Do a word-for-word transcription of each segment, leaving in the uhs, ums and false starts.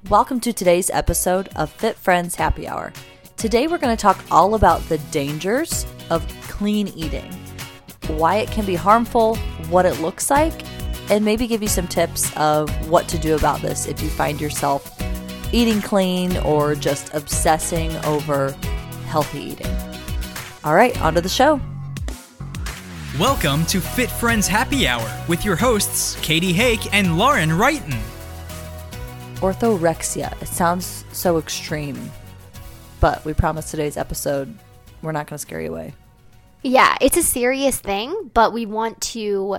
Welcome to today's episode of Fit Friends Happy Hour. Today we're going to talk all about the dangers of clean eating, why it can be harmful, what it looks like, and maybe give you some tips of what to do about this if you find yourself eating clean or just obsessing over healthy eating. All right, on to the show. Welcome to Fit Friends Happy Hour with your hosts, Katie Hake and Lauren Wrighton. Orthorexia. It sounds so extreme, but we promise today's episode we're not going to scare you away. Yeah, it's a serious thing, but we want to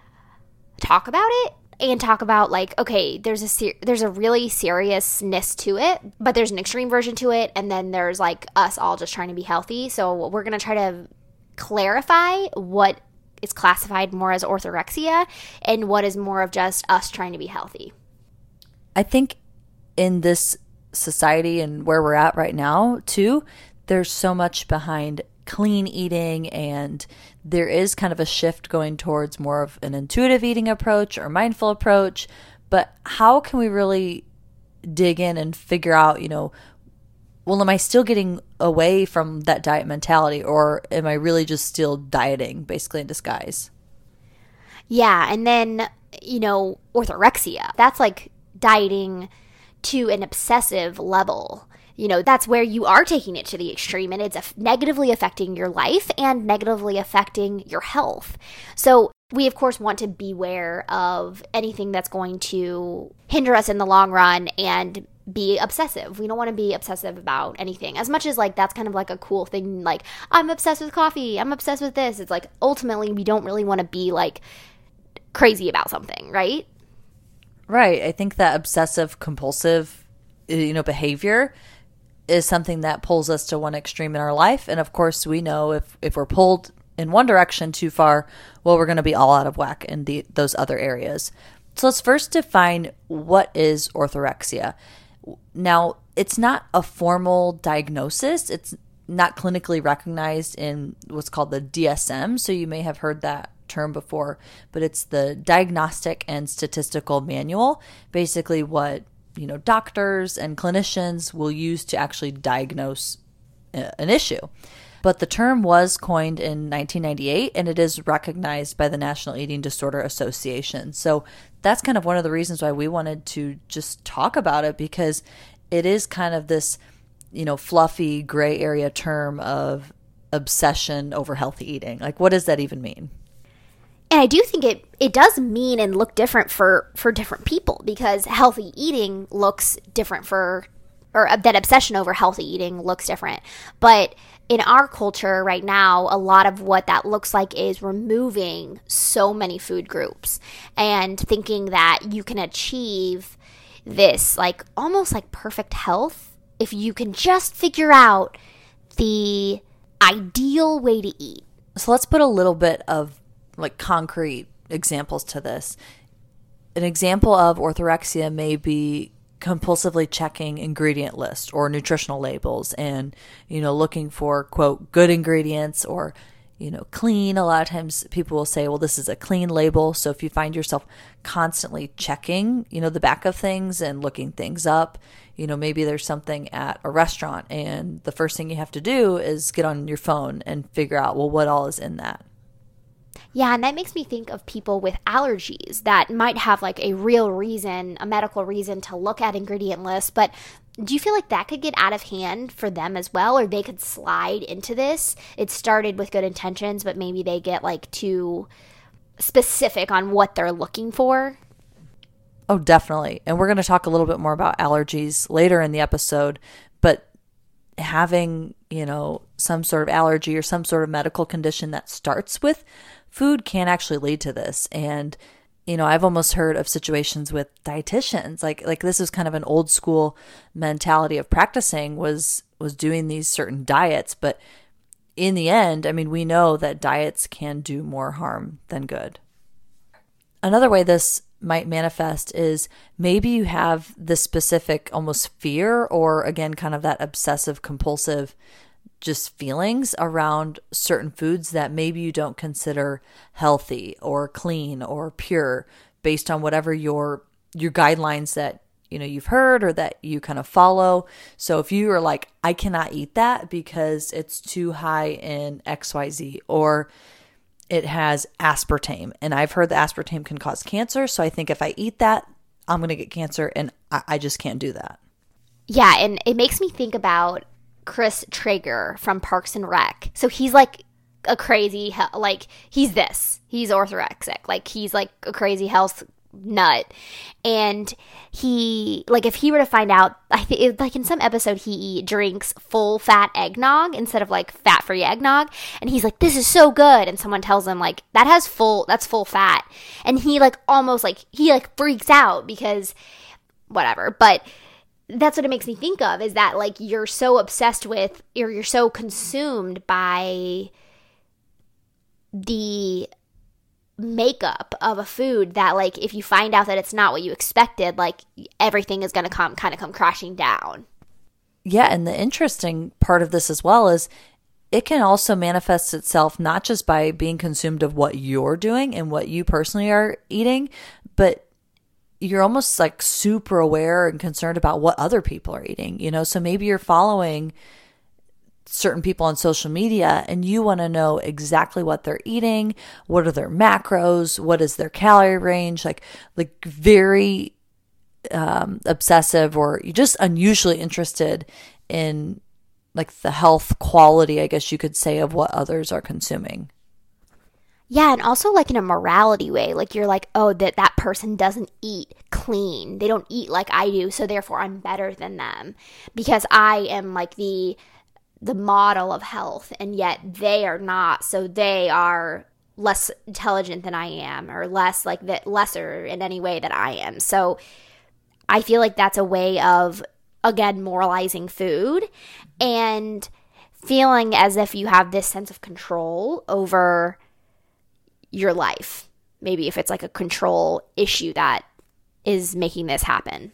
talk about it and talk about like, okay, there's a ser- there's a really seriousness to it, but there's an extreme version to it, and then there's like us all just trying to be healthy. So we're going to try to clarify what is classified more as orthorexia and what is more of just us trying to be healthy. I think in this society and where we're at right now, too, there's so much behind clean eating, and there is kind of a shift going towards more of an intuitive eating approach or mindful approach. But how can we really dig in and figure out, you know, well, am I still getting away from that diet mentality, or am I really just still dieting, basically in disguise? Yeah, and then, you know, orthorexia, that's like dieting to an obsessive level. You know, that's where you are taking it to the extreme, and it's negatively affecting your life and negatively affecting your health. So we, of course, want to beware of anything that's going to hinder us in the long run and be obsessive. We don't want to be obsessive about anything. As much as like that's kind of like a cool thing, like I'm obsessed with coffee, I'm obsessed with this. It's like ultimately we don't really want to be like crazy about something, right? Right. I think that obsessive compulsive, you know, behavior is something that pulls us to one extreme in our life. And of course, we know if, if we're pulled in one direction too far, well, we're going to be all out of whack in the, those other areas. So let's first define what is orthorexia. Now, it's not a formal diagnosis. It's not clinically recognized in what's called the D S M. So you may have heard that term before, but it's the Diagnostic and Statistical Manual, basically what, you know, doctors and clinicians will use to actually diagnose an issue. But the term was coined in nineteen ninety-eight, and it is recognized by the National Eating Disorder Association. So that's kind of one of the reasons why we wanted to just talk about it, because it is kind of this, you know, fluffy gray area term of obsession over healthy eating. Like, what does that even mean? And I do think it, it does mean and look different for, for different people, because healthy eating looks different for, or that obsession over healthy eating looks different. But in our culture right now, a lot of what that looks like is removing so many food groups and thinking that you can achieve this like almost like perfect health if you can just figure out the ideal way to eat. So let's put a little bit of like concrete examples to this. An example of orthorexia may be compulsively checking ingredient lists or nutritional labels and, you know, looking for, quote, good ingredients or, you know, clean. A lot of times people will say, well, this is a clean label. So if you find yourself constantly checking, you know, the back of things and looking things up, you know, maybe there's something at a restaurant and the first thing you have to do is get on your phone and figure out, well, what all is in that. Yeah, and that makes me think of people with allergies that might have like a real reason, a medical reason to look at ingredient lists. But do you feel like that could get out of hand for them as well, or they could slide into this? It started with good intentions, but maybe they get like too specific on what they're looking for? Oh, definitely. And we're going to talk a little bit more about allergies later in the episode, but having, you know, some sort of allergy or some sort of medical condition that starts with food can actually lead to this. And, you know, I've almost heard of situations with dietitians, like, like this is kind of an old school mentality of practicing was, was doing these certain diets. But in the end, I mean, we know that diets can do more harm than good. Another way this might manifest is maybe you have this specific almost fear or, again, kind of that obsessive compulsive just feelings around certain foods that maybe you don't consider healthy or clean or pure based on whatever your your guidelines that you know, you've heard or that you kind of follow. So if you are like, I cannot eat that because it's too high in X Y Z, or it has aspartame, and I've heard that aspartame can cause cancer. So I think if I eat that, I'm going to get cancer, and I, I just can't do that. Yeah, and it makes me think about Chris Traeger from Parks and Rec. So he's like a crazy, like he's this, he's orthorexic, like he's like a crazy health nut. And he, like if he were to find out, I think like in some episode he drinks full fat eggnog instead of like fat free eggnog, and he's like, this is so good, and someone tells him like that has full, that's full fat, and he like almost like he like freaks out because whatever. But that's what it makes me think of, is that like you're so obsessed with, or you're so consumed by the makeup of a food that like if you find out that it's not what you expected, like everything is going to come kind of come crashing down. Yeah, and the interesting part of this as well is it can also manifest itself not just by being consumed of what you're doing and what you personally are eating, but you're almost like super aware and concerned about what other people are eating, you know? So maybe you're following certain people on social media and you want to know exactly what they're eating, what are their macros, what is their calorie range, like like very um, obsessive, or you're just unusually interested in like the health quality, I guess you could say, of what others are consuming. Yeah, and also like in a morality way, like you're like, oh, that that person doesn't eat clean. They don't eat like I do, so therefore I'm better than them because I am like the the model of health, and yet they are not, so they are less intelligent than I am, or less like that, lesser in any way that I am. So I feel like that's a way of, again, moralizing food and feeling as if you have this sense of control over your life. Maybe if it's like a control issue that is making this happen.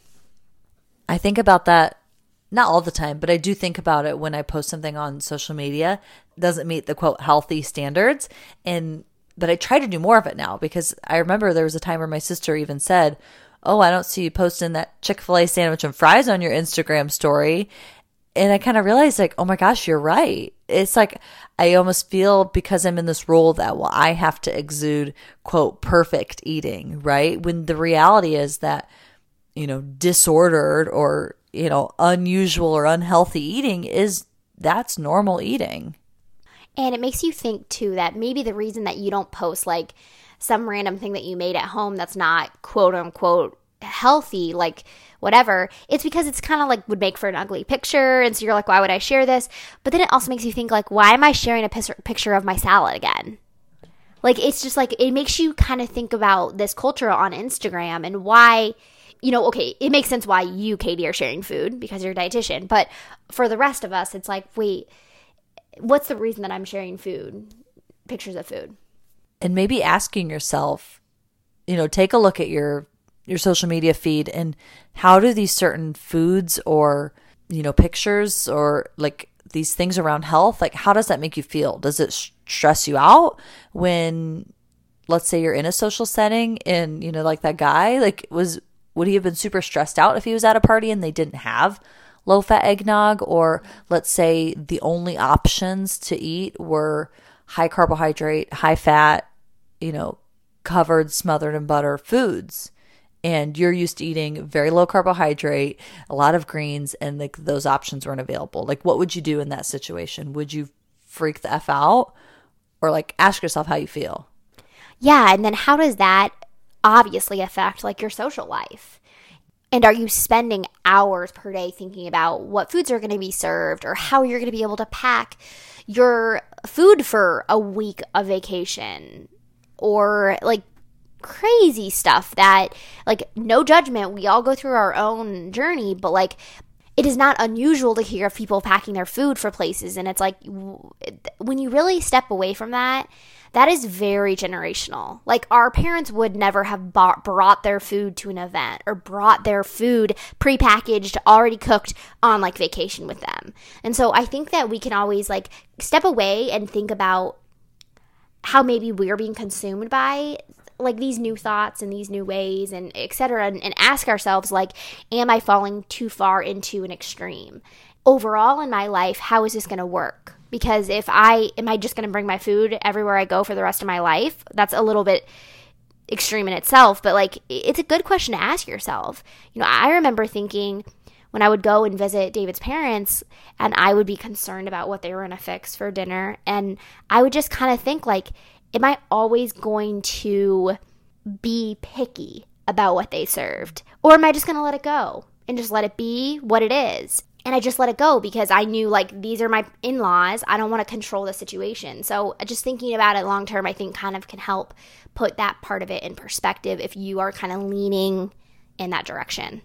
I think about that not all the time, but I do think about it when I post something on social media doesn't meet the quote healthy standards. And but I try to do more of it now, because I remember there was a time where my sister even said, oh, I don't see you posting that Chick-fil-A sandwich and fries on your Instagram story. And I kind of realized like, oh my gosh, you're right. It's like I almost feel, because I'm in this role, that, well, I have to exude, quote, perfect eating, right? When the reality is that, you know, disordered or, you know, unusual or unhealthy eating is, that's normal eating. And it makes you think too that maybe the reason that you don't post like some random thing that you made at home that's not quote unquote healthy, like whatever, it's because it's kind of like would make for an ugly picture, and so you're like, why would I share this? But then it also makes you think like, why am I sharing a pis- picture of my salad again? Like it's just like, it makes you kind of think about this culture on Instagram and why, you know, okay, it makes sense why you, Katie, are sharing food because you're a dietitian, but for the rest of us, it's like, wait, what's the reason that I'm sharing food, pictures of food? And maybe asking yourself, you know, take a look at your your social media feed, and how do these certain foods or, you know, pictures or like these things around health, like how does that make you feel? Does it stress you out when, let's say, you're in a social setting and, you know, like that guy, like was, would he have been super stressed out if he was at a party and they didn't have low fat eggnog? Or let's say the only options to eat were high carbohydrate, high fat, you know, covered, smothered in butter foods. And you're used to eating very low carbohydrate, a lot of greens, and like those options weren't available. Like, what would you do in that situation? Would you freak the F out? Or like ask yourself how you feel? Yeah, and then how does that obviously affect like your social life? And are you spending hours per day thinking about what foods are going to be served, or how you're going to be able to pack your food for a week of vacation, or like crazy stuff that, like, no judgment, we all go through our own journey, but like it is not unusual to hear of people packing their food for places, and it's like when you really step away from that, that is very generational. Like our parents would never have bought, brought their food to an event, or brought their food prepackaged, already cooked on like vacation with them. And so I think that we can always like step away and think about how maybe we're being consumed by like these new thoughts and these new ways and et cetera, and, and ask ourselves, like, am I falling too far into an extreme? Overall in my life, how is this going to work? Because if I, am I just going to bring my food everywhere I go for the rest of my life? That's a little bit extreme in itself, but like, it's a good question to ask yourself. You know, I remember thinking when I would go and visit David's parents and I would be concerned about what they were going to fix for dinner. And I would just kind of think, like, am I always going to be picky about what they served? Or am I just going to let it go and just let it be what it is? And I just let it go because I knew, like, these are my in-laws. I don't want to control the situation. So just thinking about it long term, I think, kind of can help put that part of it in perspective if you are kind of leaning in that direction.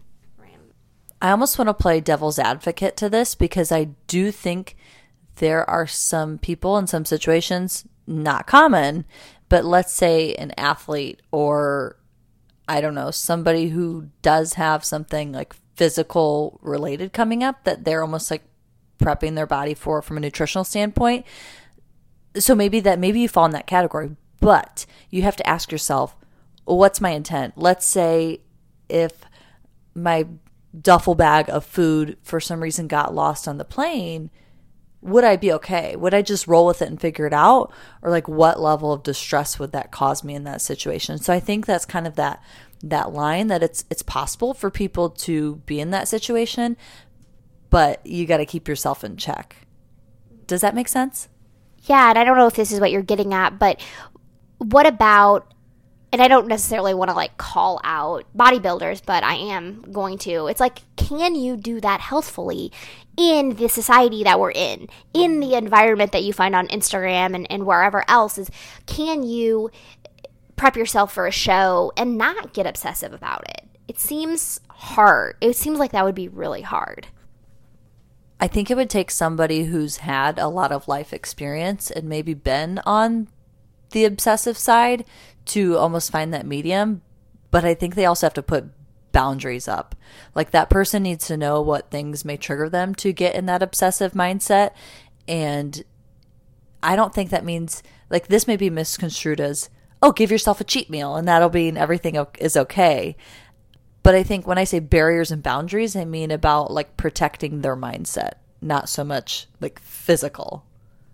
I almost want to play devil's advocate to this because I do think there are some people in some situations, not common, but let's say an athlete or, I don't know, somebody who does have something like physical related coming up that they're almost like prepping their body for from a nutritional standpoint. So maybe that, maybe you fall in that category, but you have to ask yourself, what's my intent? Let's say if my duffel bag of food for some reason got lost on the plane, would I be okay? Would I just roll with it and figure it out? Or like, what level of distress would that cause me in that situation? So I think that's kind of that that line that it's it's possible for people to be in that situation, but you got to keep yourself in check. Does that make sense? Yeah, and I don't know if this is what you're getting at, but what about, and I don't necessarily want to like call out bodybuilders, but I am going to. It's like, can you do that healthfully in the society that we're in, in the environment that you find on Instagram and, and wherever else? Is, can you prep yourself for a show and not get obsessive about it? It seems hard. It seems like that would be really hard. I think it would take somebody who's had a lot of life experience and maybe been on the obsessive side to almost find that medium. But I think they also have to put boundaries up. Like, that person needs to know what things may trigger them to get in that obsessive mindset. And I don't think that means, like, this may be misconstrued as, oh, give yourself a cheat meal and that'll mean everything is okay. But I think when I say barriers and boundaries, I mean about like protecting their mindset, not so much like physical.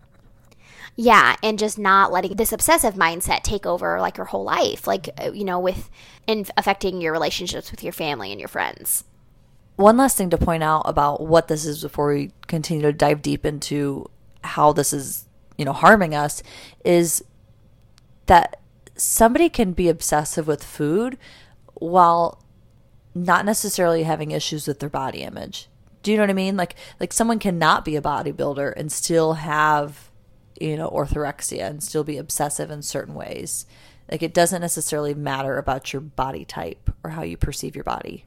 Yeah, and just not letting this obsessive mindset take over like your whole life, like, you know, with and affecting your relationships with your family and your friends. One last thing to point out about what this is before we continue to dive deep into how this is, you know, harming us, is that somebody can be obsessive with food while not necessarily having issues with their body image. Do you know what I mean? Like, like someone cannot be a bodybuilder and still have, you know, orthorexia and still be obsessive in certain ways. Like, it doesn't necessarily matter about your body type or how you perceive your body.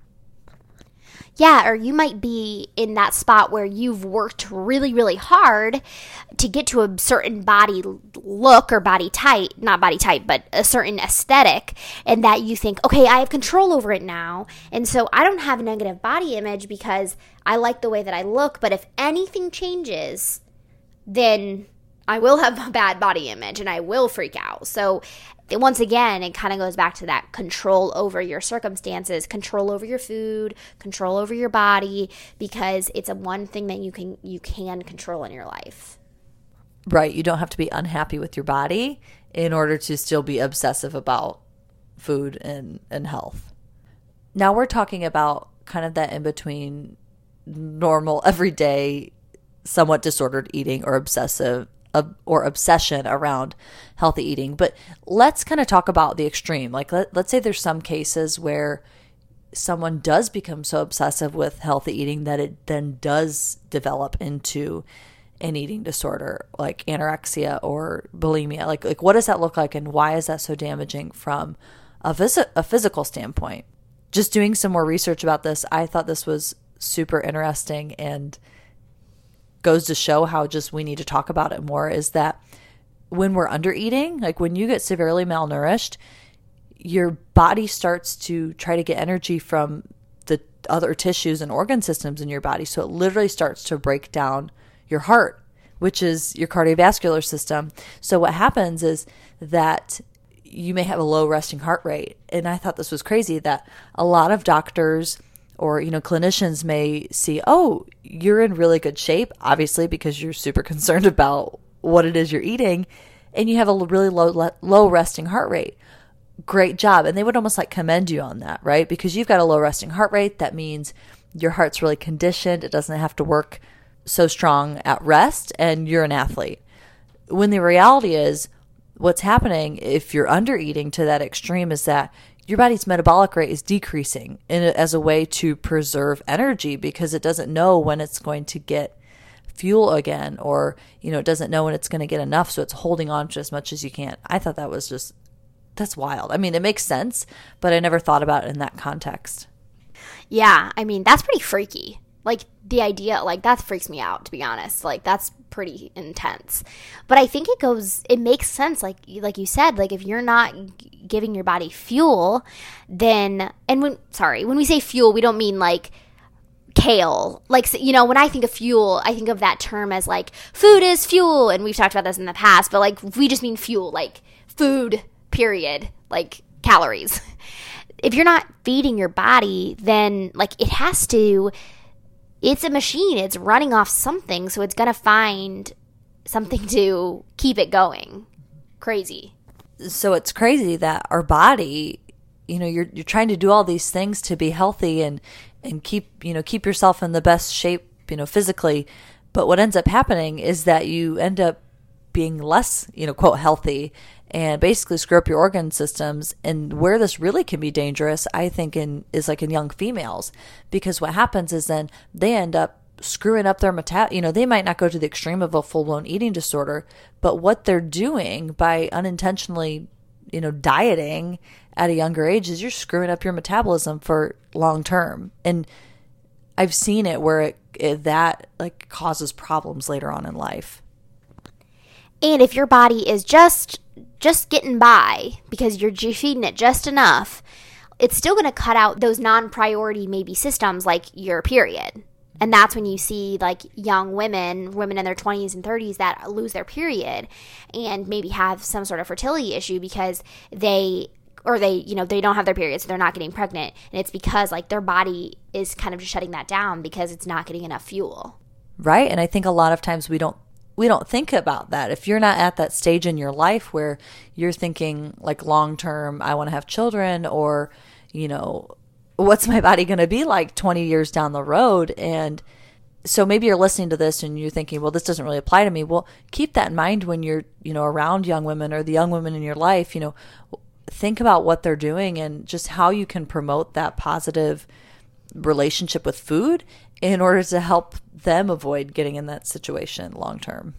Yeah, or you might be in that spot where you've worked really, really hard to get to a certain body look or body type, not body type, but a certain aesthetic, and that you think, okay, I have control over it now, and so I don't have a negative body image because I like the way that I look, but if anything changes, then I will have a bad body image and I will freak out. So once again, it kind of goes back to that control over your circumstances, control over your food, control over your body, because it's a one thing that you can you can control in your life. Right. You don't have to be unhappy with your body in order to still be obsessive about food and, and health. Now we're talking about kind of that in between normal, everyday, somewhat disordered eating or obsessive or obsession around healthy eating. But let's kind of talk about the extreme. Like, let, let's say there's some cases where someone does become so obsessive with healthy eating that it then does develop into an eating disorder like anorexia or bulimia. Like, like what does that look like, and why is that so damaging from a, vis- a physical standpoint? Just doing some more research about this, I thought this was super interesting and goes to show how just we need to talk about it more, is that when we're under eating, like when you get severely malnourished, your body starts to try to get energy from the other tissues and organ systems in your body. So it literally starts to break down your heart, which is your cardiovascular system. So what happens is that you may have a low resting heart rate. And I thought this was crazy that a lot of doctors or, you know, clinicians may see, oh, you're in really good shape, obviously, because you're super concerned about what it is you're eating, and you have a really low low resting heart rate. Great job. And they would almost like commend you on that, right? Because you've got a low resting heart rate. That means your heart's really conditioned. It doesn't have to work so strong at rest, and you're an athlete. When the reality is, what's happening if you're under eating to that extreme is that your body's metabolic rate is decreasing in a, as a way to preserve energy, because it doesn't know when it's going to get fuel again, or, you know, it doesn't know when it's going to get enough. So it's holding on to as much as you can. I thought that was just, that's wild. I mean, it makes sense, but I never thought about it in that context. Yeah. I mean, that's pretty freaky. Like, the idea, like, that freaks me out, to be honest. Like, that's pretty intense. But I think it goes, it makes sense, like like you said, like, if you're not g- giving your body fuel, then, and when, sorry, when we say fuel, we don't mean, like, kale. Like, you know, when I think of fuel, I think of that term as, like, food is fuel, and we've talked about this in the past, but, like, we just mean fuel, like, food, period, like, calories. If you're not feeding your body, then, like, it has to... It's a machine. It's running off something, so it's going to find something to keep it going. Crazy. So it's crazy that our body, you know, you're you're trying to do all these things to be healthy and and keep, you know, keep yourself in the best shape, you know, physically, but what ends up happening is that you end up being less, you know, quote, healthy, and basically screw up your organ systems. And where this really can be dangerous, I think, in is like in young females, because what happens is then they end up screwing up their meta. You know, they might not go to the extreme of a full blown eating disorder, but what they're doing by unintentionally, you know, dieting at a younger age is you're screwing up your metabolism for long term. And I've seen it where it, it that like causes problems later on in life. And if your body is just just getting by because you're feeding it just enough, it's still going to cut out those non-priority maybe systems like your period. And that's when you see like young women, women in their twenties and thirties that lose their period and maybe have some sort of fertility issue because they, or they, you know, they don't have their period, so they're not getting pregnant. And it's because like their body is kind of just shutting that down because it's not getting enough fuel. Right. And I think a lot of times we don't we don't think about that. If you're not at that stage in your life where you're thinking like long term, I want to have children, or, you know, what's my body going to be like twenty years down the road? And so maybe you're listening to this and you're thinking, well, this doesn't really apply to me. Well, keep that in mind when you're, you know, around young women or the young women in your life. You know, think about what they're doing and just how you can promote that positive relationship with food in order to help them avoid getting in that situation long term.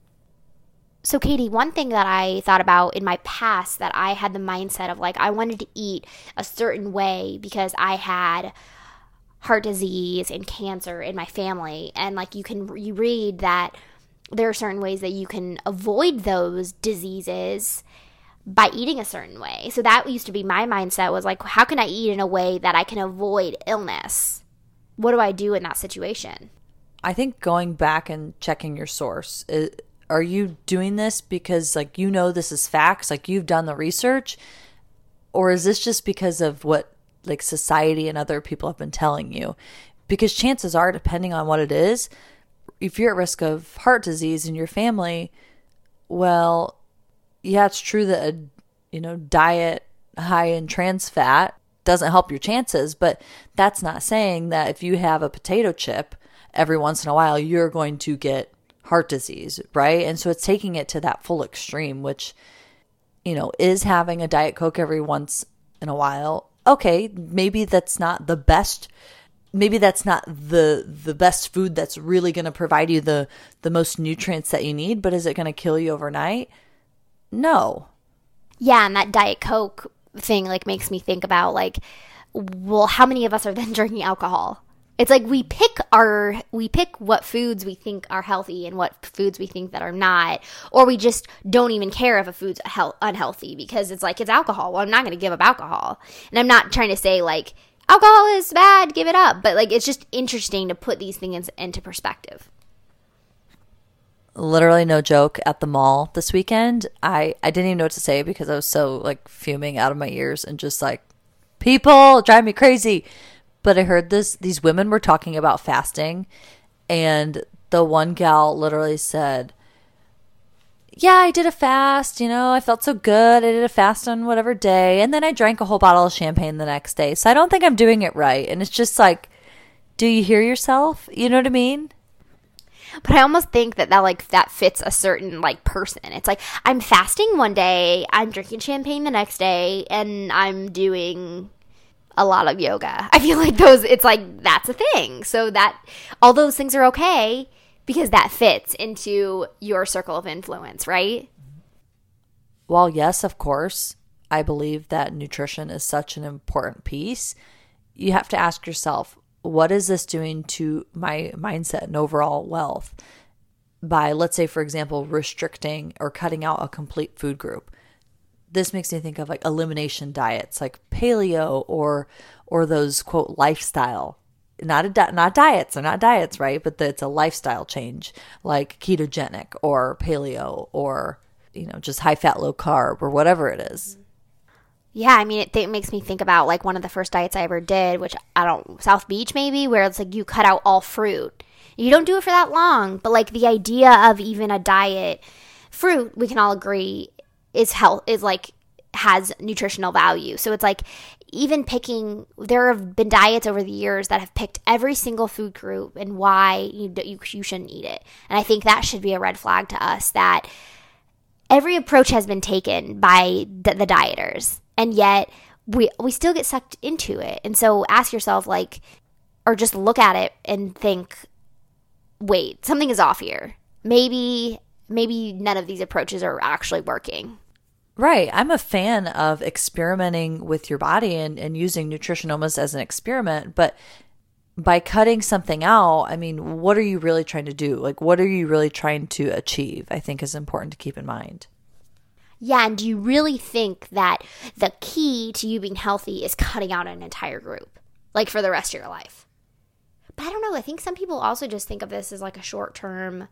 So Katie, one thing that I thought about in my past, that I had the mindset of like I wanted to eat a certain way because I had heart disease and cancer in my family, and like you can you read that there are certain ways that you can avoid those diseases by eating a certain way. So that used to be my mindset, was like, how can I eat in a way that I can avoid illness? What do I do in that situation? I think going back and checking your source. Is, are you doing this because like you know this is facts, like you've done the research? Or is this just because of what like society and other people have been telling you? Because chances are, depending on what it is, if you're at risk of heart disease in your family, well, yeah, it's true that a you know diet high in trans fat doesn't help your chances, but that's not saying that if you have a potato chip every once in a while, you're going to get heart disease, right? And so it's taking it to that full extreme, which, you know, is having a Diet Coke every once in a while. Okay, maybe that's not the best, maybe that's not the the best food that's really going to provide you the, the most nutrients that you need, but is it going to kill you overnight? No. Yeah, and that Diet Coke thing like makes me think about like, well, how many of us are then drinking alcohol? It's like we pick our we pick what foods we think are healthy and what foods we think that are not, or we just don't even care if a food's he- unhealthy because it's like it's alcohol. Well, I'm not going to give up alcohol, and I'm not trying to say like alcohol is bad, give it up, but like it's just interesting to put these things into perspective. Literally no joke, at the mall this weekend, I, I didn't even know what to say because I was so like fuming out of my ears and just like, people drive me crazy. But I heard this, these women were talking about fasting, and the one gal literally said, yeah, I did a fast, you know, I felt so good. I did a fast on whatever day, and then I drank a whole bottle of champagne the next day. So I don't think I'm doing it right. And it's just like, do you hear yourself? You know what I mean? But I almost think that that like that fits a certain like person. It's like, I'm fasting one day, I'm drinking champagne the next day, and I'm doing a lot of yoga. I feel like those, it's like, that's a thing. So that all those things are okay because that fits into your circle of influence, right? Well, yes, of course, I believe that nutrition is such an important piece. You have to ask yourself, what is this doing to my mindset and overall wealth by, let's say, for example, restricting or cutting out a complete food group? This makes me think of like elimination diets, like paleo or or those quote lifestyle, not a di- not diets, they're not diets, right? But the, it's a lifestyle change, like ketogenic or paleo or, you know, just high fat, low carb or whatever it is. Yeah, I mean, it, it makes me think about like one of the first diets I ever did, which I don't, South Beach maybe, where it's like you cut out all fruit. You don't do it for that long, but like the idea of even a diet, fruit, we can all agree, is health, is like, has nutritional value. So it's like, even picking, there have been diets over the years that have picked every single food group and why you, you, you shouldn't eat it. And I think that should be a red flag to us, that every approach has been taken by the, the dieters. And yet we we still get sucked into it. And so ask yourself, like, or just look at it and think, wait, something is off here. Maybe maybe none of these approaches are actually working. Right. I'm a fan of experimenting with your body and, and using nutrition almost as an experiment. But by cutting something out, I mean, what are you really trying to do? Like, what are you really trying to achieve? I think is important to keep in mind. Yeah, and do you really think that the key to you being healthy is cutting out an entire group, like for the rest of your life? But I don't know. I think some people also just think of this as like a short-term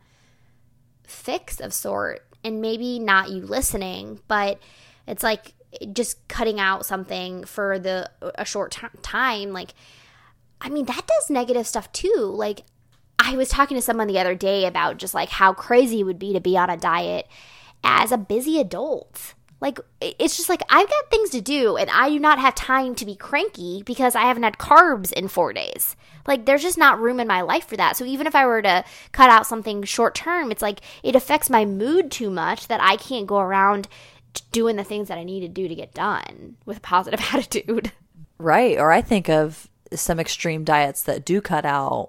fix of sort, and maybe not you listening, but it's like just cutting out something for the a short t- time. Like, I mean, that does negative stuff too. Like, I was talking to someone the other day about just like how crazy it would be to be on a diet as a busy adult. Like, it's just like, I've got things to do and I do not have time to be cranky because I haven't had carbs in four days. Like, there's just not room in my life for that. So even if I were to cut out something short term, it's like it affects my mood too much that I can't go around doing the things that I need to do to get done with a positive attitude. Right. Or I think of some extreme diets that do cut out,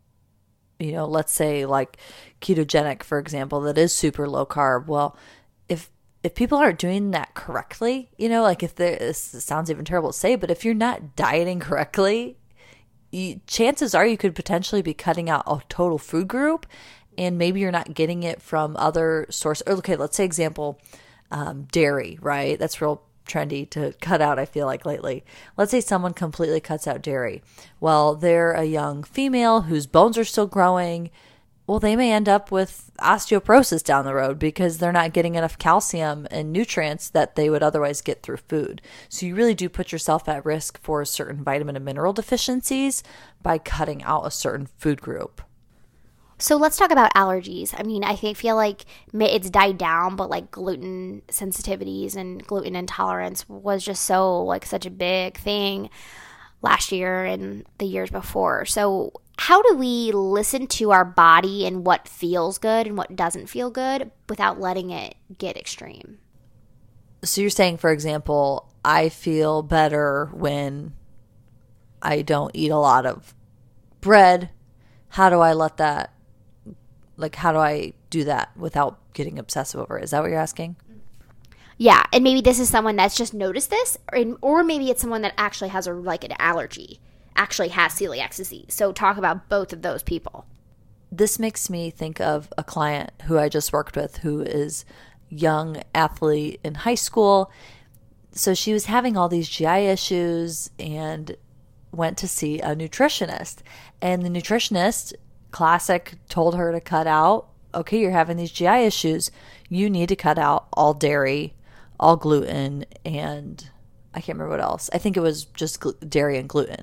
you know, let's say like ketogenic, for example, that is super low carb. Well, if if people aren't doing that correctly, you know, like if there, this sounds even terrible to say, but if you're not dieting correctly, you, chances are you could potentially be cutting out a total food group, and maybe you're not getting it from other sources. Okay, let's say example, um, dairy, right? That's real trendy to cut out, I feel like, lately. Let's say someone completely cuts out dairy. Well, they're a young female whose bones are still growing. Well, they may end up with osteoporosis down the road because they're not getting enough calcium and nutrients that they would otherwise get through food. So you really do put yourself at risk for certain vitamin and mineral deficiencies by cutting out a certain food group. So let's talk about allergies. I mean, I think, feel like it's died down, but like gluten sensitivities and gluten intolerance was just so like such a big thing last year and the years before. So how do we listen to our body and what feels good and what doesn't feel good without letting it get extreme? So you're saying, for example, I feel better when I don't eat a lot of bread. How do I let that, like, how do I do that without getting obsessive over it? Is that what you're asking? Yeah, and maybe this is someone that's just noticed this, or, or maybe it's someone that actually has a like an allergy, actually has celiac disease. So talk about both of those people. This makes me think of a client who I just worked with who is young athlete in high school. So she was having all these G I issues and went to see a nutritionist. And the nutritionist, classic, told her to cut out okay, you're having these G I issues. You need to cut out all dairy, all gluten, and I can't remember what else. I think it was just gl- dairy and gluten.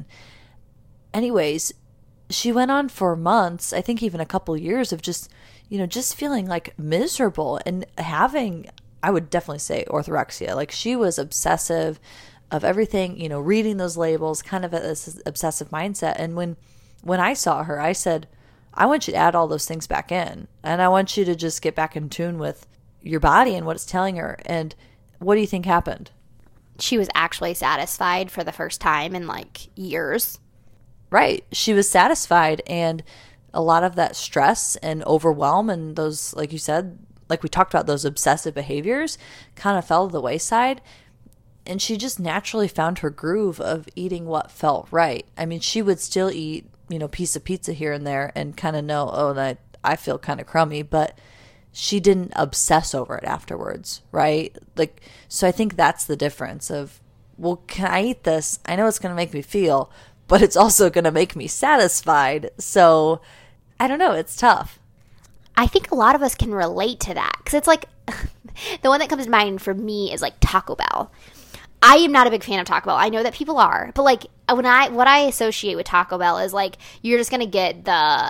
Anyways, she went on for months, I think even a couple years of just, you know, just feeling like miserable and having, I would definitely say orthorexia. Like she was obsessive of everything, you know, reading those labels, kind of this obsessive mindset. And when, when I saw her, I said, I want you to add all those things back in. And I want you to just get back in tune with your body and what it's telling her. And what do you think happened? She was actually satisfied for the first time in like years. Right. She was satisfied, and a lot of that stress and overwhelm and those, like you said, like we talked about, those obsessive behaviors kind of fell to the wayside. And she just naturally found her groove of eating what felt right. I mean, she would still eat, you know, piece of pizza here and there and kind of know, oh, that I feel kind of crummy, but she didn't obsess over it afterwards, right? Like, so I think that's the difference of, well, can I eat this? I know it's going to make me feel, but it's also going to make me satisfied. So I don't know. It's tough. I think a lot of us can relate to that because it's like the one that comes to mind for me is like Taco Bell. I am not a big fan of Taco Bell. I know that people are, but like when I what I associate with Taco Bell is like you're just gonna get the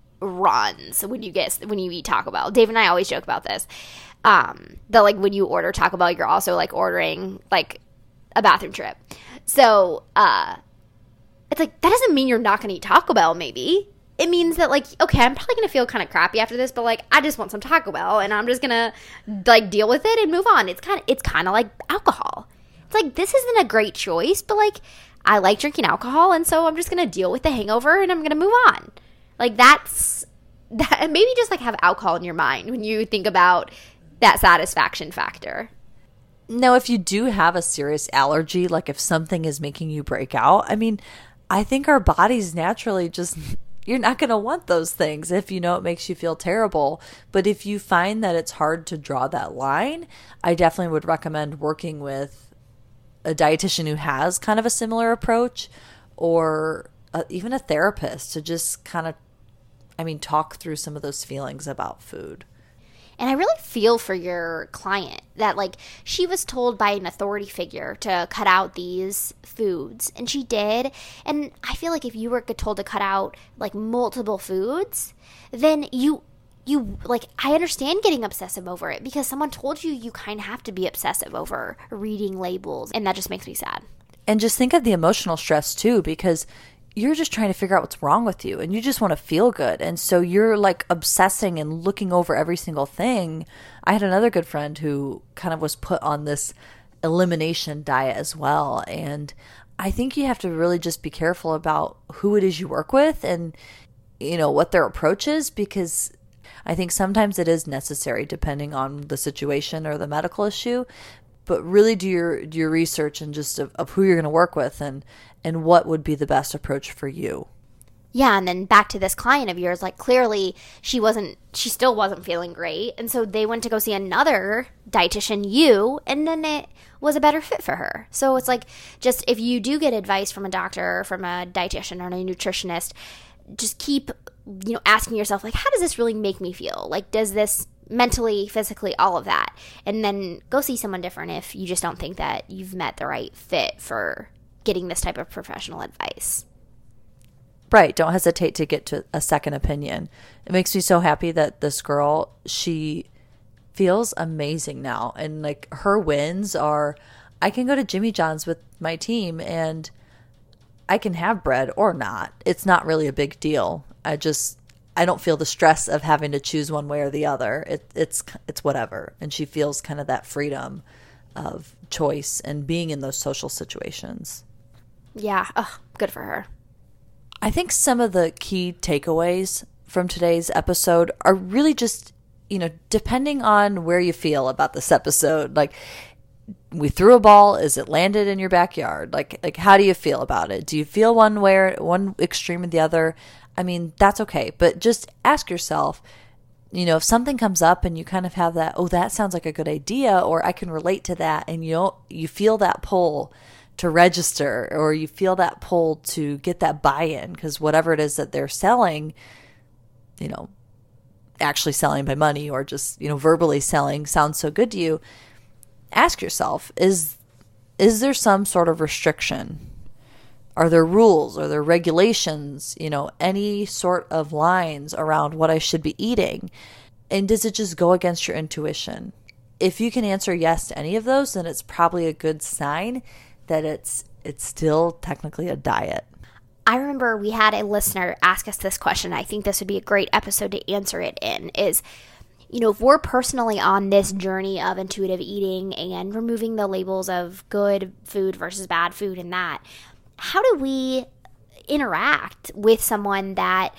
runs when you get when you eat Taco Bell. Dave and I always joke about this. Um, that like when you order Taco Bell, you're also like ordering like a bathroom trip. So uh, it's like that doesn't mean you're not gonna eat Taco Bell. Maybe it means that like okay, I'm probably gonna feel kind of crappy after this, but like I just want some Taco Bell, and I'm just gonna like deal with it and move on. It's kind of it's kind of like alcohol. It's like this isn't a great choice, but like I like drinking alcohol, and so I'm just gonna deal with the hangover and I'm gonna move on. Like that's that, and maybe just like have alcohol in your mind when you think about that satisfaction factor. Now, if you do have a serious allergy, like if something is making you break out, I mean, I think our bodies naturally just, you're not going to want those things if you know it makes you feel terrible. But if you find that it's hard to draw that line, I definitely would recommend working with a dietitian who has kind of a similar approach, or uh, even a therapist to just kind of, I mean, talk through some of those feelings about food. And I really feel for your client that, like, she was told by an authority figure to cut out these foods, and she did. And I feel like if you were told to cut out, like, multiple foods, then you, you like, I understand getting obsessive over it because someone told you you kind of have to be obsessive over reading labels, and that just makes me sad. And just think of the emotional stress, too, because you're just trying to figure out what's wrong with you and you just want to feel good. And so you're like obsessing and looking over every single thing. I had another good friend who kind of was put on this elimination diet as well. And I think you have to really just be careful about who it is you work with and, you know, what their approach is, because I think sometimes it is necessary depending on the situation or the medical issue. But really do your do your research and just of, of who you're going to work with and, and what would be the best approach for you. Yeah, and then back to this client of yours, like clearly she wasn't, she still wasn't feeling great. And so they went to go see another dietitian, you, and then it was a better fit for her. So it's like, just if you do get advice from a doctor, from a dietitian or a nutritionist, just keep, you know, asking yourself, like, how does this really make me feel? Like, does this mentally, physically, all of that? And then go see someone different if you just don't think that you've met the right fit for getting this type of professional advice. Right. Don't hesitate to get to a second opinion. It makes me so happy that this girl, she feels amazing now. And like her wins are, I can go to Jimmy John's with my team and I can have bread or not. It's not really a big deal. I just, I don't feel the stress of having to choose one way or the other. It, it's it's whatever. And she feels kind of that freedom of choice and being in those social situations. Yeah. Oh, good for her. I think some of the key takeaways from today's episode are really just, you know, depending on where you feel about this episode. Like, we threw a ball. Is it landed in your backyard? Like, like how do you feel about it? Do you feel one way or one extreme or the other? I mean, that's okay. But just ask yourself, you know, if something comes up and you kind of have that, oh, that sounds like a good idea, or I can relate to that, and you know, you feel that pull to register, or you feel that pull to get that buy-in, because whatever it is that they're selling, you know, actually selling by money or just, you know, verbally selling sounds so good to you, ask yourself, is is there some sort of restriction? Are there rules? Are there regulations? You know, any sort of lines around what I should be eating? And does it just go against your intuition? If you can answer yes to any of those, then it's probably a good sign that it's it's still technically a diet. I remember we had a listener ask us this question. I think this would be a great episode to answer it in is, you know, if we're personally on this journey of intuitive eating and removing the labels of good food versus bad food and that, how do we interact with someone that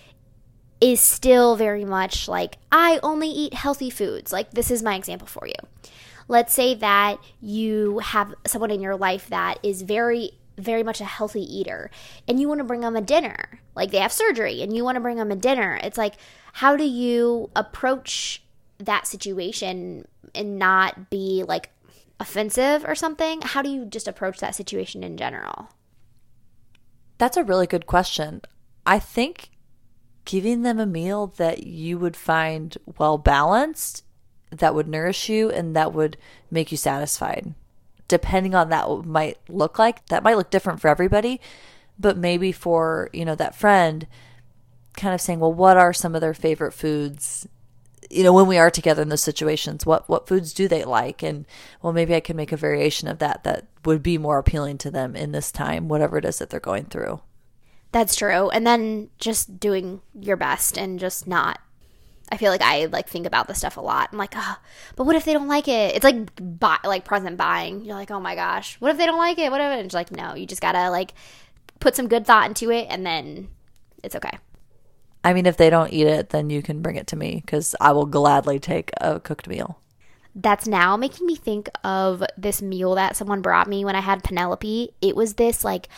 is still very much like, I only eat healthy foods? Like, this is my example for you. Let's say that you have someone in your life that is very very much a healthy eater and you want to bring them a dinner, like they have surgery and you want to bring them a dinner. It's like, how do you approach that situation and not be like offensive or something? How do you just approach that situation in general? That's a really good question. I think giving them a meal that you would find well balanced, that would nourish you and that would make you satisfied. Depending on that what might look like, that might look different for everybody, but maybe for, you know, that friend, kind of saying, well, what are some of their favorite foods? You know, when we are together in those situations, what, what foods do they like? And well, maybe I can make a variation of that that would be more appealing to them in this time, whatever it is that they're going through. That's true. And then just doing your best and just not, I feel like I like think about this stuff a lot. I'm like, oh, but what if they don't like it? It's like buy, like present buying. You're like, oh my gosh, what if they don't like it? What if? And it's like, no, you just gotta like put some good thought into it, and then it's okay. I mean, if they don't eat it, then you can bring it to me because I will gladly take a cooked meal. That's now making me think of this meal that someone brought me when I had Penelope. It was this like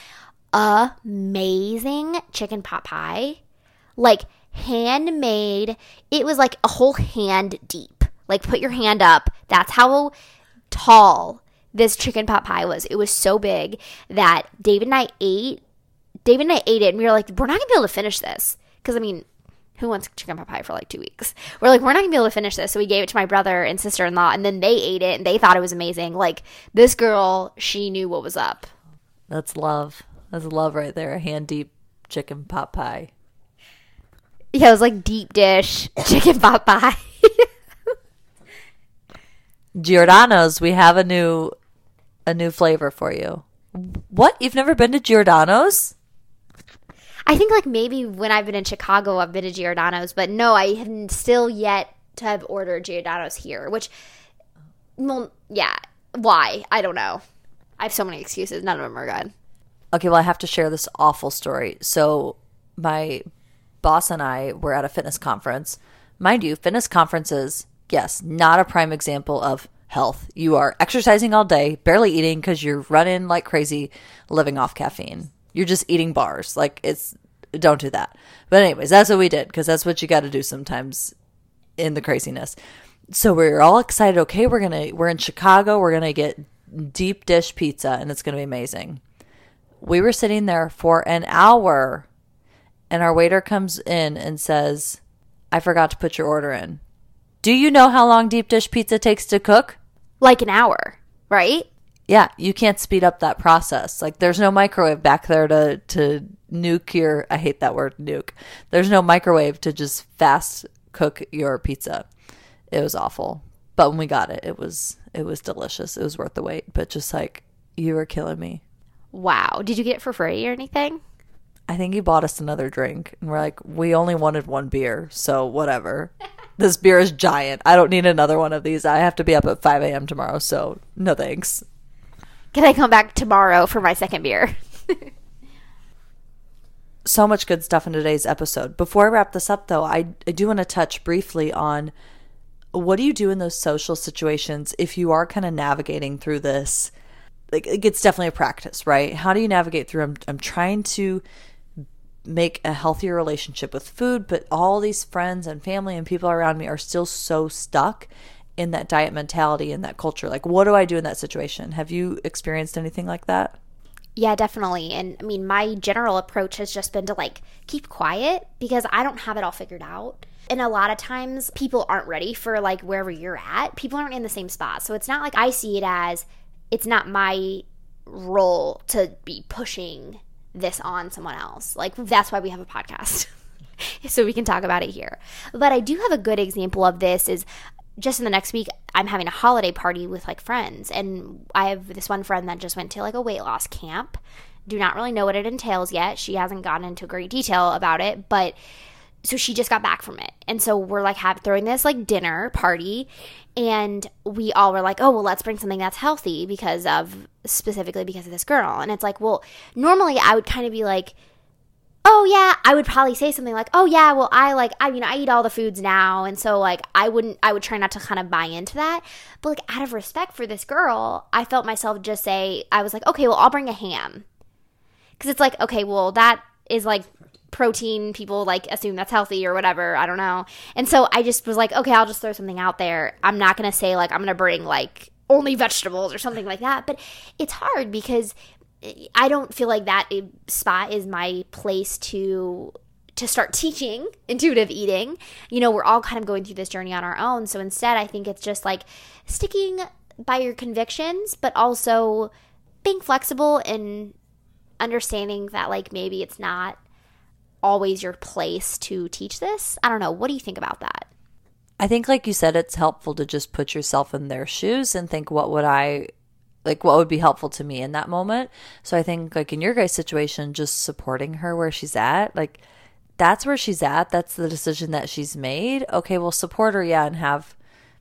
amazing chicken pot pie, like handmade. It was like a whole hand deep. Like, put your hand up. That's how tall this chicken pot pie was. It was so big that David and I ate. David and I ate it, and we were like, we're not gonna be able to finish this. Because, I mean, who wants chicken pot pie for like two weeks? We're like, we're not gonna be able to finish this. So we gave it to my brother and sister-in-law, and then they ate it, and they thought it was amazing. Like, this girl, she knew what was up. That's love. That's love right there. A hand deep chicken pot pie. Yeah, it was like deep dish chicken pot pie. Giordano's, we have a new a new flavor for you. What? You've never been to Giordano's? I think like maybe when I've been in Chicago, I've been to Giordano's, but no, I haven't still yet to have ordered Giordano's here, which, well, yeah, why? I don't know. I have so many excuses. None of them are good. Okay, well, I have to share this awful story. So my boss and I were at a fitness conference. Mind you, fitness conferences, yes, not a prime example of health. You are exercising all day, barely eating because you're running like crazy, living off caffeine. You're just eating bars. Like, it's, don't do that. But anyways, that's what we did because that's what you got to do sometimes in the craziness. So we we're all excited. Okay, we're going to, we're in Chicago. We're going to get deep dish pizza and it's going to be amazing. We were sitting there for an hour and our waiter comes in and says, I forgot to put your order in. Do you know how long deep dish pizza takes to cook? Like an hour, right? Yeah, you can't speed up that process. Like, there's no microwave back there to, to nuke your, I hate that word, nuke. There's no microwave to just fast cook your pizza. It was awful. But when we got it, it was, it was delicious. It was worth the wait. But just like, you were killing me. Wow. Did you get it for free or anything? I think he bought us another drink. And we're like, we only wanted one beer, so whatever. This beer is giant. I don't need another one of these. I have to be up at five a.m. tomorrow, so no thanks. Can I come back tomorrow for my second beer? So much good stuff in today's episode. Before I wrap this up, though, I, I do want to touch briefly on what do you do in those social situations if you are kind of navigating through this? Like, it's definitely a practice, right? How do you navigate through? I'm, I'm trying to make a healthier relationship with food, but all these friends and family and people around me are still so stuck in that diet mentality and that culture. Like, what do I do in that situation? Have you experienced anything like that? Yeah, definitely. And I mean, my general approach has just been to like keep quiet because I don't have it all figured out. And a lot of times people aren't ready for like wherever you're at. People aren't in the same spot. So it's not like I see it as it's not my role to be pushing this on someone else. Like that's why we have a podcast. So we can talk about it here. But I do have a good example of this is just in the next week, I'm having a holiday party with like friends. And I have this one friend that just went to like a weight loss camp. Do not really know what it entails yet. She hasn't gotten into great detail about it. But so she just got back from it. And so we're like have, throwing this like dinner party. And we all were like, oh, well, let's bring something that's healthy because of specifically because of this girl. And it's like, well, normally I would kind of be like, oh yeah, I would probably say something like, oh yeah, well I like, I mean, I eat all the foods now. And so like, I wouldn't, I would try not to kind of buy into that. But like out of respect for this girl, I felt myself just say, I was like, okay, well I'll bring a ham. Cause it's like, okay, well that is like protein. People like assume that's healthy or whatever. I don't know. And so I just was like, okay, I'll just throw something out there. I'm not going to say like, I'm going to bring like only vegetables or something like that. But it's hard because I don't feel like that spot is my place to to start teaching intuitive eating. You know, we're all kind of going through this journey on our own. So instead, I think it's just like sticking by your convictions, but also being flexible and understanding that like maybe it's not always your place to teach this. I don't know. What do you think about that? I think, like you said, it's helpful to just put yourself in their shoes and think, what would I like what would be helpful to me in that moment. So I think like in your guys' situation, just supporting her where she's at, like that's where she's at. That's the decision that she's made. Okay, well, support her, yeah, and have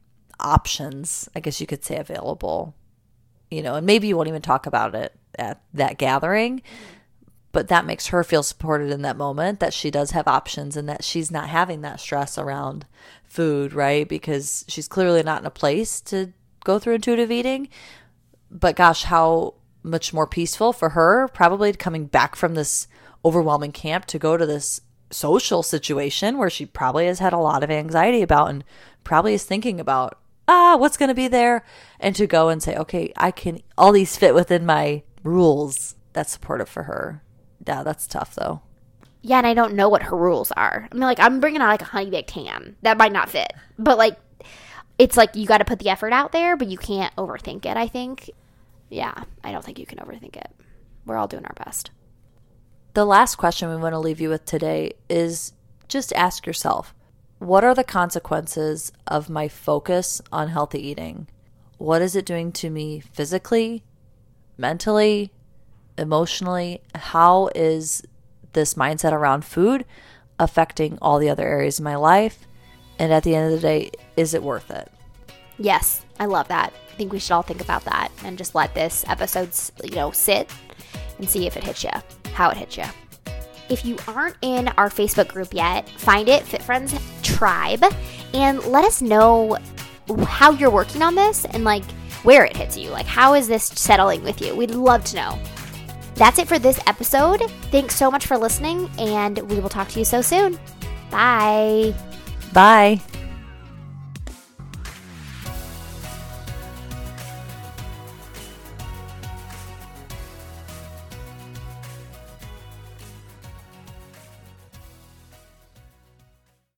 options, I guess you could say, available, you know, and maybe you won't even talk about it at that gathering, but that makes her feel supported in that moment, that she does have options and that she's not having that stress around food, right? Because she's clearly not in a place to go through intuitive eating. But gosh, how much more peaceful for her, probably coming back from this overwhelming camp to go to this social situation where she probably has had a lot of anxiety about and probably is thinking about, ah, what's going to be there? And to go and say, okay, I can, all these fit within my rules. That's supportive for her. Yeah, that's tough though. Yeah, and I don't know what her rules are. I mean, like, I'm bringing out like a honey baked ham. That might not fit. But like, it's like you got to put the effort out there, but you can't overthink it, I think. Yeah, I don't think you can overthink it. We're all doing our best. The last question we want to leave you with today is just ask yourself, what are the consequences of my focus on healthy eating? What is it doing to me physically, mentally, emotionally? How is this mindset around food affecting all the other areas of my life? And at the end of the day, is it worth it? Yes, I love that. I think we should all think about that and just let this episode, you know, sit and see if it hits you, how it hits you. If you aren't in our Facebook group yet, find it, Fit Friends Tribe, and let us know how you're working on this and like where it hits you. Like, how is this settling with you? We'd love to know. That's it for this episode. Thanks so much for listening, and we will talk to you so soon. Bye. Bye.